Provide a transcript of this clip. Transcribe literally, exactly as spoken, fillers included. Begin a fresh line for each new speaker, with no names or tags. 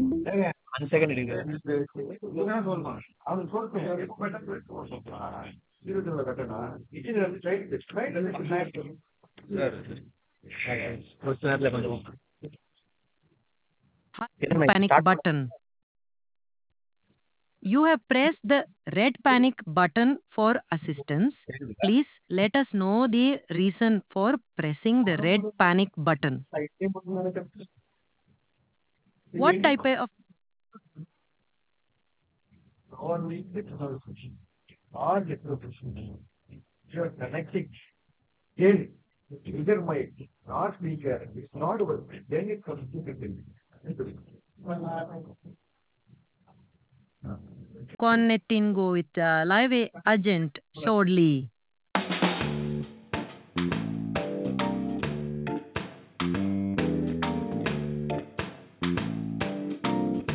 One second it is. Sir, కొంచెం
Panic button. You have pressed the red panic button for assistance. Please let us know the reason for pressing the red panic button. What type of
You're connecting. Then, either my not speaker is not working, then it comes to the thing.
connecting with uh, live agent shortly?